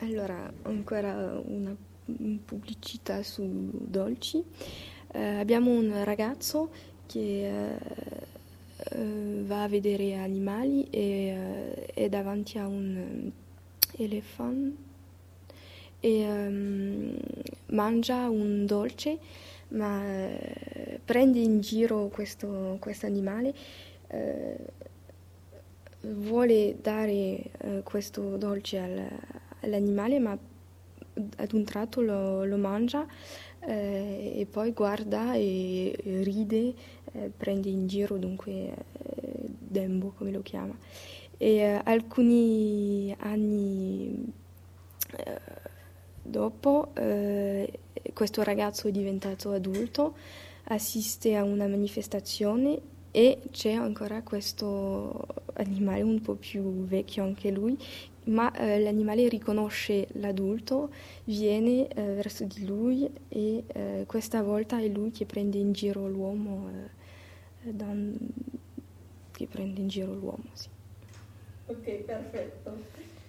Allora, ancora una pubblicità su dolci. Abbiamo un ragazzo che va a vedere animali e è davanti a un elefante e mangia un dolce, ma prende in giro questo animale. eh, Vuole dare questo dolce all'animale, ma ad un tratto lo mangia e poi guarda e ride, prende in giro, dunque Dembo, come lo chiama. E alcuni anni dopo, questo ragazzo è diventato adulto, assiste a una manifestazione e c'è ancora questo animale un po' più vecchio anche lui, ma l'animale riconosce l'adulto, viene verso di lui e questa volta è lui che prende in giro l'uomo, che prende in giro l'uomo, sì. Ok, perfetto.